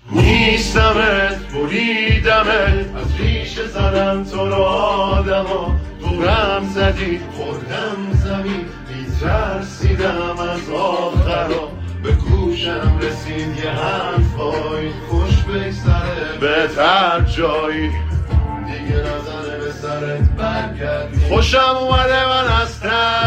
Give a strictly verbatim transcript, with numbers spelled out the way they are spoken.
نیستمت بریدمت از ریشه زدم تو رو آدما دورم زدی خوردم زمین میترسیدم از آخرا به گوشم رسید یه حرفای خوش بگذره بهتر جایی دیگه نزنه به سرت برگردی خوشم اومده من از